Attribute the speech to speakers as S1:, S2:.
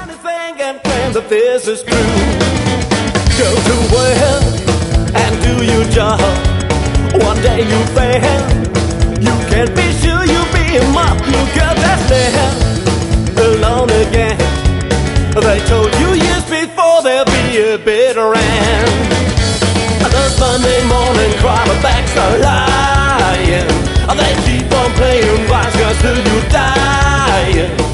S1: anything and claim that this is true. Go to work and do your job. One day you fail. You can't be sure you'll be enough. You got that stand alone again. They told you years before there'll be a better end. The Monday morning cry, my backs are lying. They keep on playing wise guys till you die.